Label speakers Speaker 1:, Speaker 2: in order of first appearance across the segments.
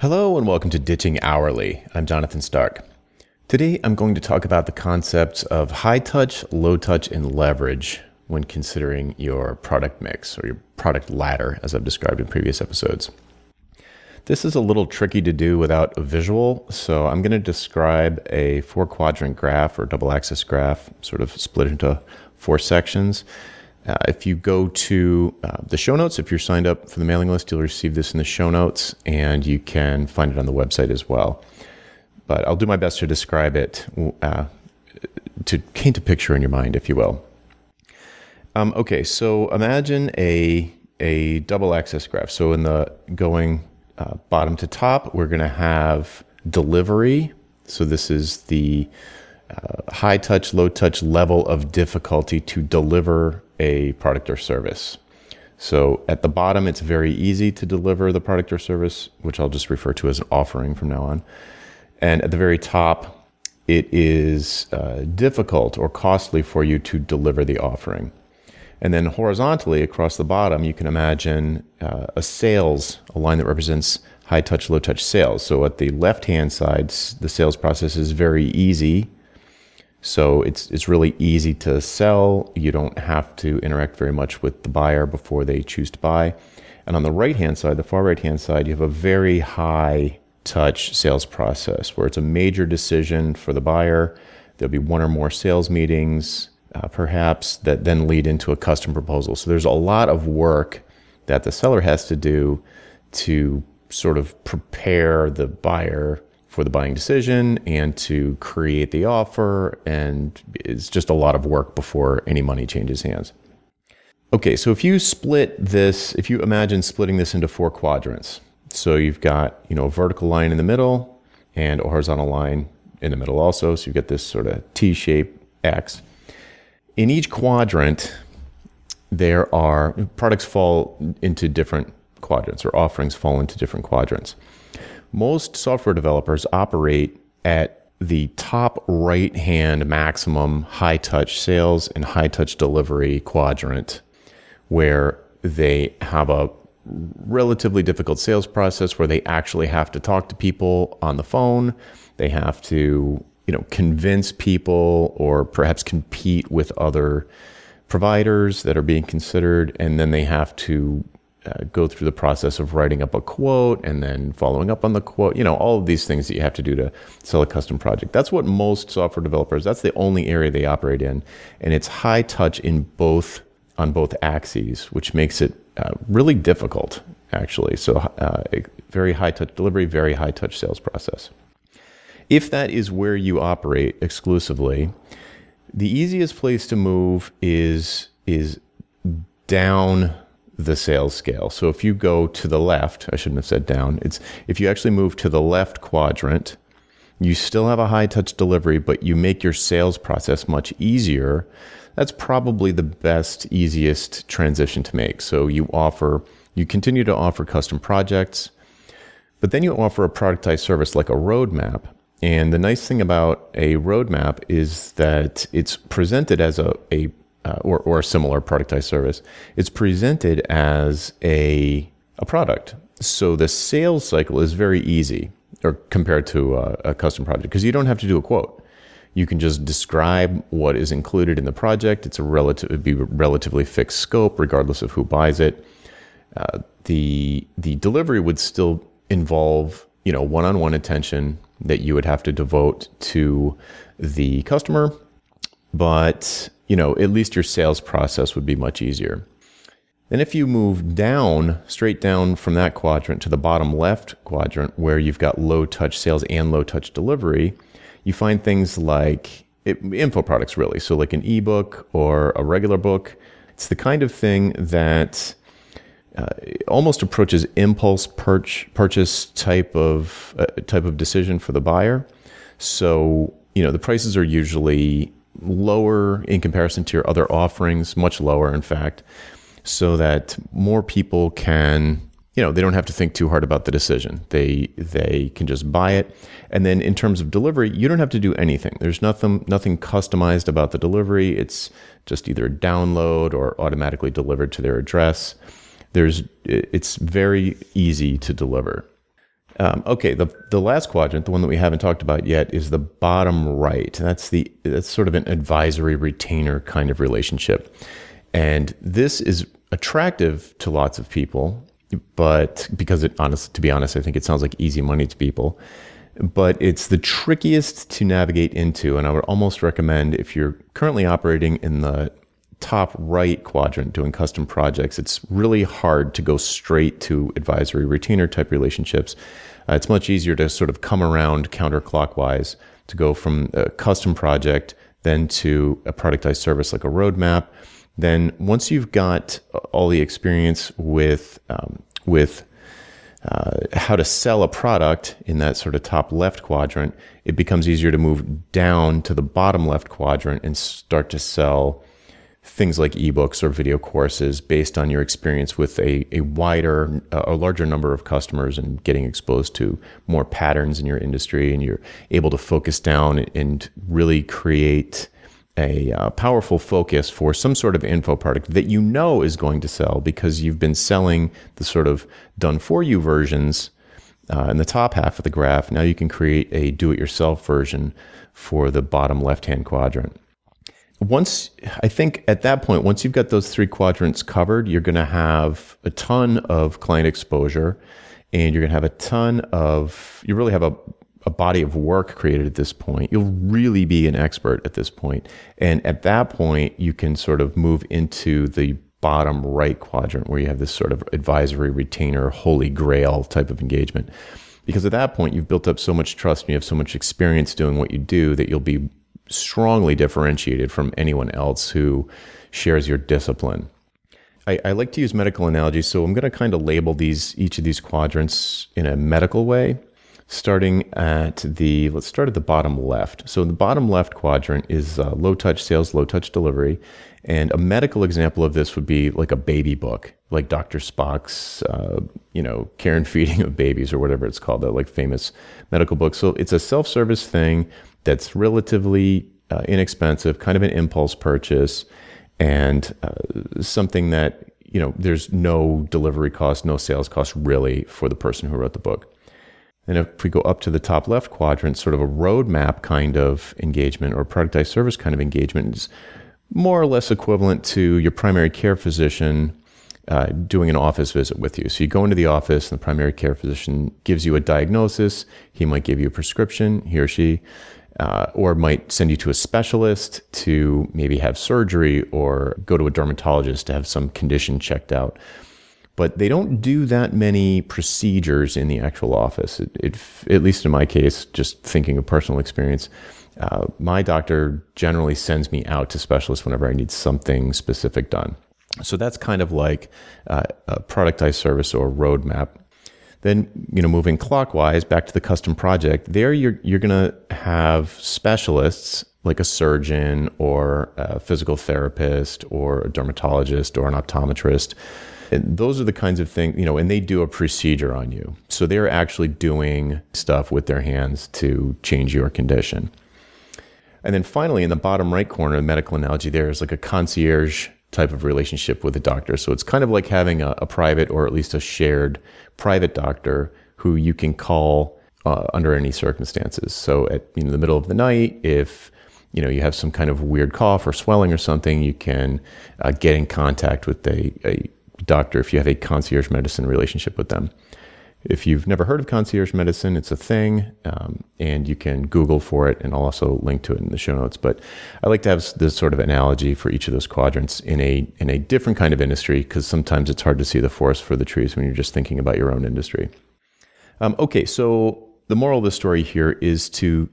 Speaker 1: Hello and welcome to Ditching Hourly. I'm Jonathan Stark. Today I'm going to talk about the concepts of high touch, low touch, and leverage when considering your product mix or your product ladder, as I've described in previous episodes. This is a little tricky to do without a visual, so I'm going to describe a 4-quadrant graph or double axis graph, sort of split into 4 sections. If you go to the show notes, if you're signed up for the mailing list, you'll receive this in the show notes, and you can find it on the website as well. But I'll do my best to describe it, to paint a picture in your mind, if you will. Okay, so imagine a double axis graph. So in the going bottom to top, we're going to have delivery. So this is the high touch, low touch level of difficulty to deliver a product or service. So at the bottom, it's very easy to deliver the product or service, which I'll just refer to as an offering from now on. And at the very top, it is difficult or costly for you to deliver the offering. And then horizontally across the bottom, you can imagine a line that represents high touch, low touch sales. So at the left-hand side, the sales process is very easy. So it's really easy to sell. You don't have to interact very much with the buyer before they choose to buy. And on the right-hand side, the far right-hand side, you have a very high touch sales process where it's a major decision for the buyer. There'll be one or more sales meetings, perhaps, that then lead into a custom proposal. So there's a lot of work that the seller has to do to sort of prepare the buyer for the buying decision and to create the offer, and it's just a lot of work before any money changes hands. Okay, so if you imagine splitting this into 4 quadrants, so you've got a vertical line in the middle and a horizontal line in the middle also, so you get this sort of T-shaped X. In each quadrant, products fall into different quadrants, or offerings fall into different quadrants. Most software developers operate at the top right-hand maximum high-touch sales and high-touch delivery quadrant, where they have a relatively difficult sales process where they actually have to talk to people on the phone. They have to, convince people or perhaps compete with other providers that are being considered, and then they have to go through the process of writing up a quote and then following up on the quote, all of these things that you have to do to sell a custom project. That's what most software developers, that's the only area they operate in. And it's high touch on both axes, which makes it really difficult, actually. So very high touch delivery, very high touch sales process. If that is where you operate exclusively, the easiest place to move is down the sales scale. So if you go to the left, I shouldn't have said down, if you actually move to the left quadrant, you still have a high touch delivery, but you make your sales process much easier. That's probably the best, easiest transition to make. So you continue to offer custom projects, but then you offer a productized service like a roadmap. And the nice thing about a roadmap is that it's presented as or a similar productized service, it's presented as a product. So the sales cycle is very easy, or compared to a custom project, because you don't have to do a quote. You can just describe what is included in the project. It'd be relatively fixed scope, regardless of who buys it. The delivery would still involve, one-on-one attention that you would have to devote to the customer, but at least your sales process would be much easier. Then if you move straight down from that quadrant to the bottom left quadrant, where you've got low touch sales and low touch delivery, you find things like info products, really. So like an ebook or a regular book. It's the kind of thing that almost approaches impulse purchase type of decision for the buyer. So, the prices are usually lower in comparison to your other offerings, much lower, in fact, so that more people can, they don't have to think too hard about the decision. They can just buy it. And then in terms of delivery, you don't have to do anything. There's nothing customized about the delivery. It's just either download or automatically delivered to their address. It's very easy to deliver. Okay, the last quadrant, the one that we haven't talked about yet, is the bottom right. That's sort of an advisory retainer kind of relationship, and this is attractive to lots of people, but because to be honest, I think it sounds like easy money to people. But it's the trickiest to navigate into, and I would almost recommend if you're currently operating in the top right quadrant doing custom projects, it's really hard to go straight to advisory retainer type relationships. It's much easier to sort of come around counterclockwise to go from a custom project then to a productized service like a roadmap. Then once you've got all the experience with how to sell a product in that sort of top left quadrant, it becomes easier to move down to the bottom left quadrant and start to sell things like ebooks or video courses based on your experience with a larger number of customers and getting exposed to more patterns in your industry, and you're able to focus down and really create a powerful focus for some sort of info product that you know is going to sell because you've been selling the sort of done for you versions in the top half of the graph. Now you can create a do-it-yourself version for the bottom left-hand quadrant. I think at that point, once you've got those three quadrants covered, you're going to have a ton of client exposure, and you're going to have you really have a body of work created at this point. You'll really be an expert at this point. And at that point, you can sort of move into the bottom right quadrant where you have this sort of advisory retainer, holy grail type of engagement. Because at that point, you've built up so much trust and you have so much experience doing what you do that you'll be strongly differentiated from anyone else who shares your discipline. I like to use medical analogies, so I'm going to kind of label each of these quadrants in a medical way. Let's start at the bottom left. So the bottom left quadrant is low touch sales, low touch delivery. And a medical example of this would be like a baby book, like Dr. Spock's, care and feeding of babies or whatever it's called, that like famous medical book. So it's a self-service thing that's relatively inexpensive, kind of an impulse purchase, and something that, there's no delivery cost, no sales cost really for the person who wrote the book. And if we go up to the top left quadrant, sort of a roadmap kind of engagement or productized service kind of engagement is more or less equivalent to your primary care physician doing an office visit with you. So you go into the office and the primary care physician gives you a diagnosis. He might give you a prescription, he or she, or might send you to a specialist to maybe have surgery or go to a dermatologist to have some condition checked out. But they don't do that many procedures in the actual office. At least in my case, just thinking of personal experience, my doctor generally sends me out to specialists whenever I need something specific done. So that's kind of like a productized service or roadmap. Then, moving clockwise back to the custom project, there you're going to have specialists like a surgeon or a physical therapist or a dermatologist or an optometrist. And those are the kinds of things, and they do a procedure on you. So they're actually doing stuff with their hands to change your condition. And then finally, in the bottom right corner, the medical analogy there is like a concierge type of relationship with a doctor. So it's kind of like having a private or at least a shared private doctor who you can call under any circumstances. So at the middle of the night, if you have some kind of weird cough or swelling or something, you can get in contact with a doctor if you have a concierge medicine relationship with them. If you've never heard of concierge medicine, it's a thing, and you can Google for it, and I'll also link to it in the show notes. But I like to have this sort of analogy for each of those quadrants in a different kind of industry, because sometimes it's hard to see the forest for the trees when you're just thinking about your own industry. Okay, so the moral of the story here is to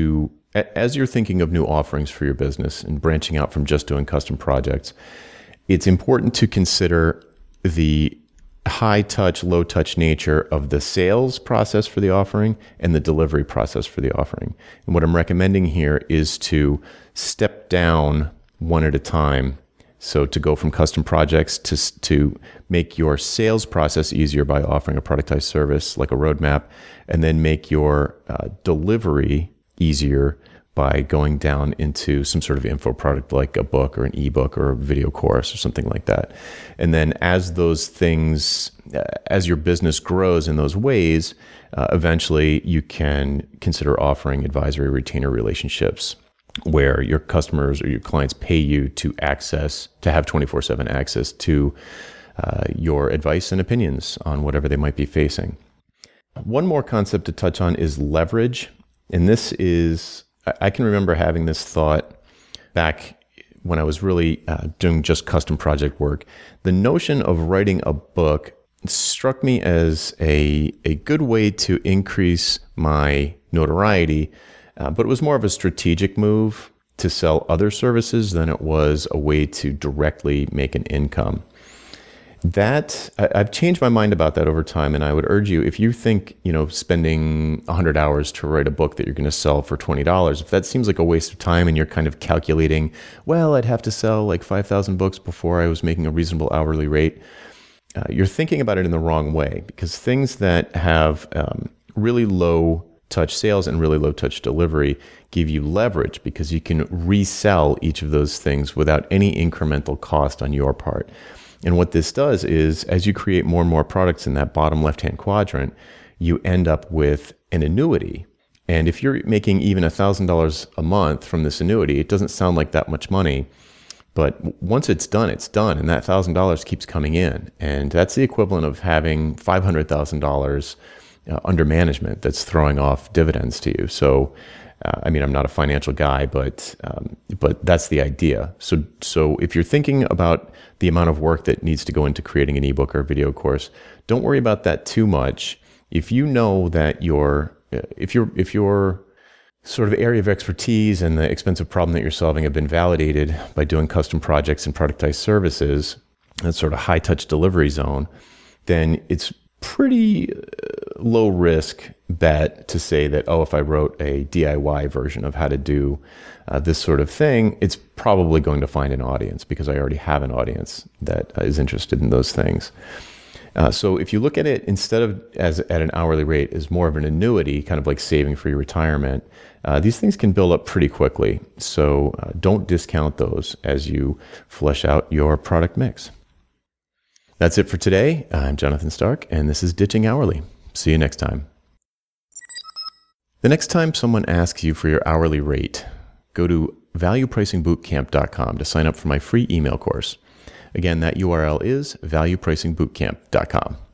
Speaker 1: as you're thinking of new offerings for your business and branching out from just doing custom projects, it's important to consider the high touch, low touch nature of the sales process for the offering and the delivery process for the offering. And what I'm recommending here is to step down one at a time. So to go from custom projects to make your sales process easier by offering a productized service like a roadmap, and then make your delivery easier by going down into some sort of info product like a book or an ebook or a video course or something like that. And then as those things, as your business grows in those ways, eventually you can consider offering advisory retainer relationships where your customers or your clients pay you to have 24/7 access to your advice and opinions on whatever they might be facing. One more concept to touch on is leverage. And this is, I can remember having this thought back when I was really doing just custom project work. The notion of writing a book struck me as a good way to increase my notoriety, but it was more of a strategic move to sell other services than it was a way to directly make an income. I've changed my mind about that over time, and I would urge you, if you think, spending 100 hours to write a book that you're going to sell for $20, if that seems like a waste of time and you're kind of calculating, well, I'd have to sell like 5,000 books before I was making a reasonable hourly rate, you're thinking about it in the wrong way, because things that have really low touch sales and really low touch delivery give you leverage because you can resell each of those things without any incremental cost on your part. And what this does is, as you create more and more products in that bottom left-hand quadrant, you end up with an annuity. And if you're making even $1,000 a month from this annuity, it doesn't sound like that much money. But once it's done, and that $1,000 keeps coming in. And that's the equivalent of having $500,000 under management that's throwing off dividends to you. So, I'm not a financial guy, but that's the idea. So if you're thinking about the amount of work that needs to go into creating an ebook or a video course, don't worry about that too much. If you know that if your sort of area of expertise and the expensive problem that you're solving have been validated by doing custom projects and productized services, that sort of high touch delivery zone, then it's pretty low risk bet to say that, if I wrote a DIY version of how to do this sort of thing, it's probably going to find an audience because I already have an audience that is interested in those things. So if you look at it instead of at an hourly rate as more of an annuity, kind of like saving for your retirement, these things can build up pretty quickly. So don't discount those as you flesh out your product mix. That's it for today. I'm Jonathan Stark, and this is Ditching Hourly. See you next time. The next time someone asks you for your hourly rate, go to valuepricingbootcamp.com to sign up for my free email course. Again, that URL is valuepricingbootcamp.com.